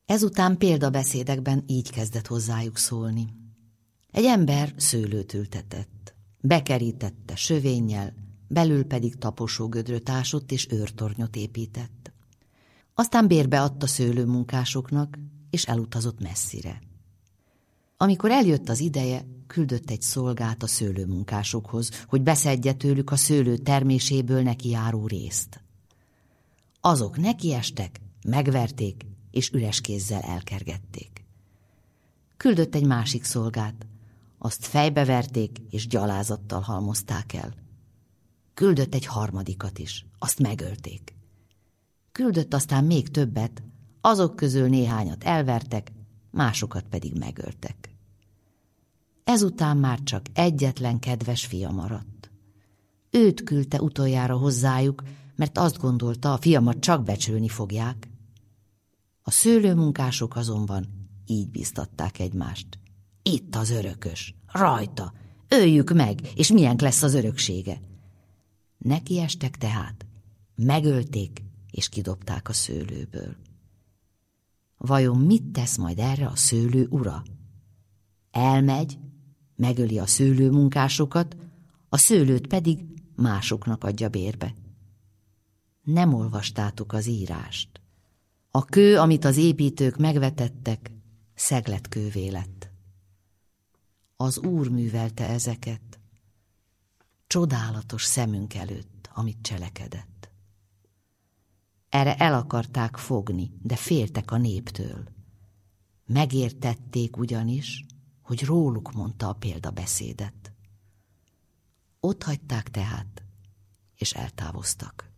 Ezután példabeszédekben így kezdett hozzájuk szólni. Egy ember szőlőt ültetett, bekerítette sövénnyel, belül pedig taposógödröt ásott és őrtornyot épített. Aztán bérbe adta szőlőmunkásoknak, és elutazott messzire. Amikor eljött az ideje, küldött egy szolgát a szőlőmunkásokhoz, hogy beszedje tőlük a szőlő terméséből neki járó részt. Azok nekiestek, megverték, és üres kézzel elkergették. Küldött egy másik szolgát, azt fejbeverték, és gyalázattal halmozták el. Küldött egy harmadikat is, azt megölték. Küldött aztán még többet, azok közül néhányat elvertek, másokat pedig megöltek. Ezután már csak egyetlen kedves fia maradt. Őt küldte utoljára hozzájuk, mert azt gondolta, a fiamat csak becsülni fogják. A szőlőmunkások azonban így bíztatták egymást. Itt az örökös, rajta, öljük meg, és milyen lesz az öröksége. Nekiestek tehát, megölték, és kidobták a szőlőből. Vajon mit tesz majd erre a szőlő ura? Elmegy, megöli a szőlőmunkásokat, a szőlőt pedig másoknak adja bérbe. Nem olvastátok az írást. A kő, amit az építők megvetettek, szegletkővé lett. Az Úr művelte ezeket, csodálatos szemünk előtt, amit cselekedett. Erre el akarták fogni, de féltek a néptől. Megértették ugyanis, hogy róluk mondta a példabeszédet. Ott hagyták tehát, és eltávoztak.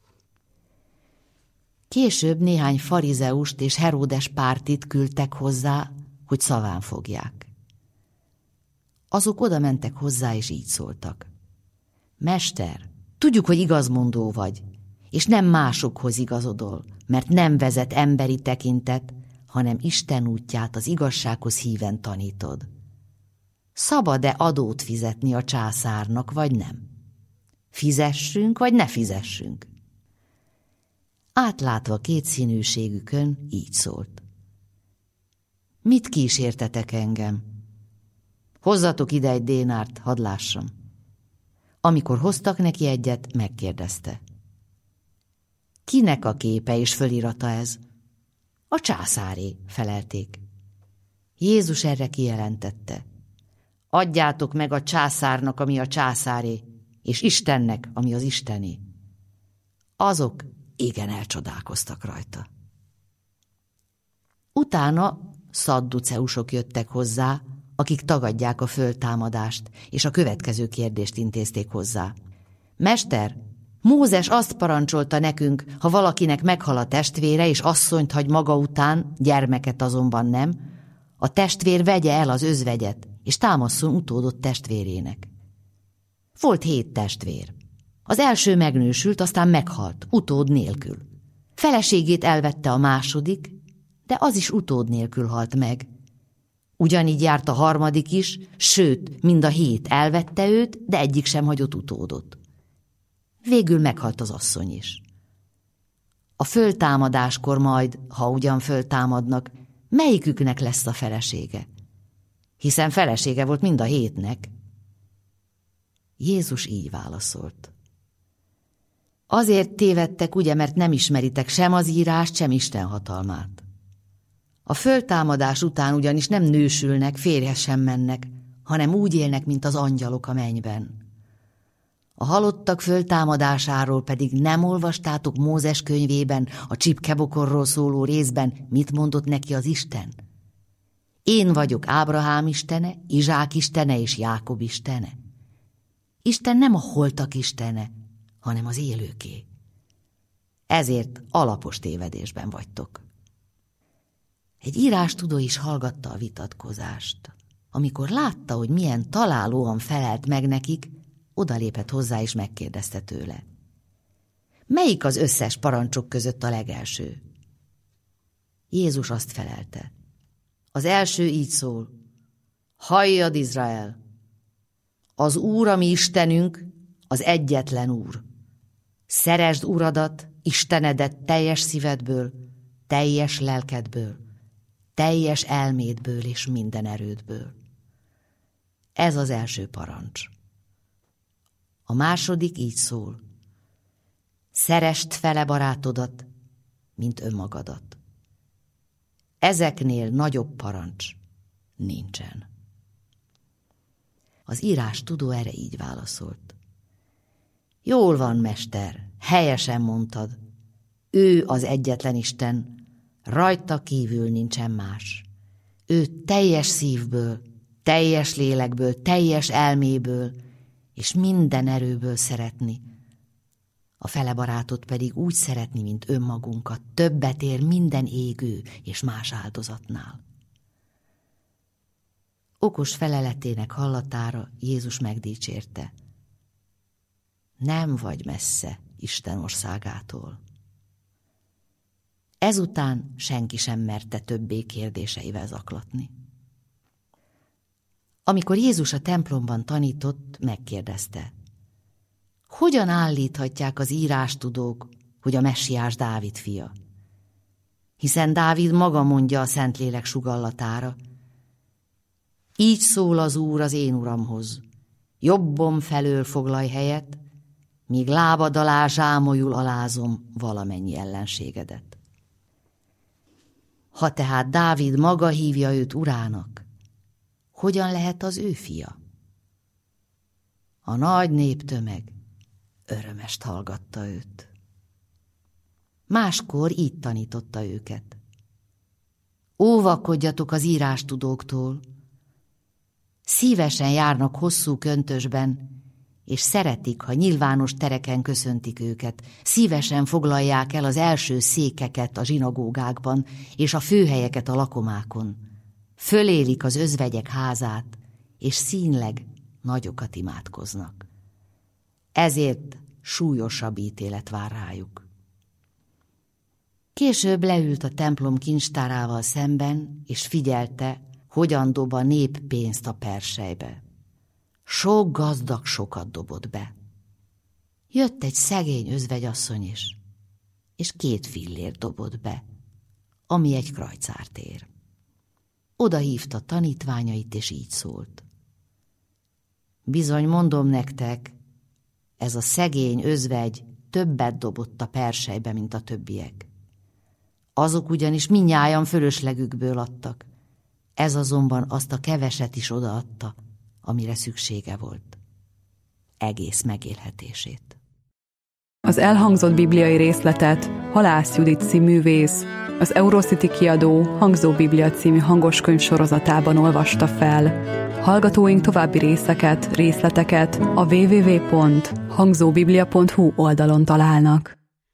Később néhány farizeust és Heródes pártit küldtek hozzá, hogy szaván fogják. Azok oda mentek hozzá, és így szóltak. Mester, tudjuk, hogy igazmondó vagy, és nem másokhoz igazodol, mert nem vezet emberi tekintet, hanem Isten útját az igazsághoz híven tanítod. Szabad-e adót fizetni a császárnak, vagy nem? Fizessünk, vagy ne fizessünk? Átlátva kétszínűségükön így szólt. Mit kísértetek engem? Hozzatok ide egy dénárt, hadd lássam. Amikor hoztak neki egyet, megkérdezte. Kinek a képe és fölirata ez? A császáré, felelték. Jézus erre kijelentette. Adjátok meg a császárnak, ami a császáré, és Istennek, ami az Istené. Azok igen elcsodálkoztak rajta. Utána szadduceusok jöttek hozzá, akik tagadják a föltámadást, és a következő kérdést intézték hozzá. Mester, Mózes azt parancsolta nekünk, ha valakinek meghal a testvére, és asszonyt hagy maga után, gyermeket azonban nem, a testvér vegye el az özvegyet, és támasszon utódot testvérének. Volt 7 testvér. Az első megnősült, aztán meghalt, utód nélkül. Feleségét elvette a második, de az is utód nélkül halt meg. Ugyanígy járt a harmadik is, sőt, mind a 7 elvette őt, de egyik sem hagyott utódot. Végül meghalt az asszony is. A föltámadáskor majd, ha ugyan föltámadnak, melyiküknek lesz a felesége? Hiszen felesége volt mind a 7-nek. Jézus így válaszolt. Azért tévedtek, ugye, mert nem ismeritek sem az írást, sem Isten hatalmát. A föltámadás után ugyanis nem nősülnek, férjhez sem mennek, hanem úgy élnek, mint az angyalok a mennyben. A halottak föltámadásáról pedig nem olvastátok Mózes könyvében, a csipkebokorról szóló részben, mit mondott neki az Isten? Én vagyok Ábrahám istene, Izsák istene és Jákob istene. Isten nem a holtak istene, hanem az élőké. Ezért alapos tévedésben vagytok. Egy írástudó is hallgatta a vitatkozást. Amikor látta, hogy milyen találóan felelt meg nekik, odalépett hozzá és megkérdezte tőle. Melyik az összes parancsok között a legelső? Jézus azt felelte. Az első így szól. Halljad, Izrael! Az Úr, a mi Istenünk, az egyetlen Úr. Szeresd Uradat, Istenedet teljes szívedből, teljes lelkedből, teljes elmédből és minden erődből. Ez az első parancs. A második így szól: szeresd fele barátodat, mint önmagadat. Ezeknél nagyobb parancs nincsen. Az írástudó erre így válaszolt: jól van, mester, helyesen mondtad. Ő az egyetlen Isten, rajta kívül nincsen más. Ő teljes szívből, teljes lélekből, teljes elméből és minden erőből szeretni. A fele barátot pedig úgy szeretni, mint önmagunkat, többet ér minden égő és más áldozatnál. Okos feleletének hallatára Jézus megdicsérte: nem vagy messze Isten országától. Ezután senki sem merte többé kérdéseivel zaklatni. Amikor Jézus a templomban tanított, megkérdezte: hogyan állíthatják az írástudók, hogy a messiás Dávid fia? Hiszen Dávid maga mondja a Szentlélek sugallatára: így szól az Úr az én Uramhoz, jobbom felől foglalj helyet, míg lábad alá zsámolyul alázom valamennyi ellenségedet. Ha tehát Dávid maga hívja őt urának, hogyan lehet az ő fia? A nagy néptömeg örömest hallgatta őt. Máskor így tanította őket: óvakodjatok az írástudóktól, szívesen járnak hosszú köntösben, és szeretik, ha nyilvános tereken köszöntik őket, szívesen foglalják el az első székeket a zsinagógákban, és a főhelyeket a lakomákon. Fölélik az özvegyek házát, és színleg nagyokat imádkoznak. Ezért súlyosabb ítélet vár rájuk. Később leült a templom kincstárával szemben, és figyelte, hogyan dob a nép pénzt a perselybe. Sok gazdag sokat dobott be. Jött egy szegény özvegyasszony is, és 2 fillért dobott be, ami egy krajcárt ér. Oda hívta tanítványait, és így szólt: bizony mondom nektek, ez a szegény özvegy többet dobott a perselybe, mint a többiek. Azok ugyanis mindnyájan fölöslegükből adtak, ez azonban azt a keveset is odaadta, amire szüksége volt, egész megélhetését. Az elhangzott bibliai részletet Halász Judit színművész az Eurocity kiadó Hangzó Biblia című hangoskönyv sorozatában olvasta fel. Hallgatóink további részleteket a www.hangzóbiblia.hu oldalon találnak.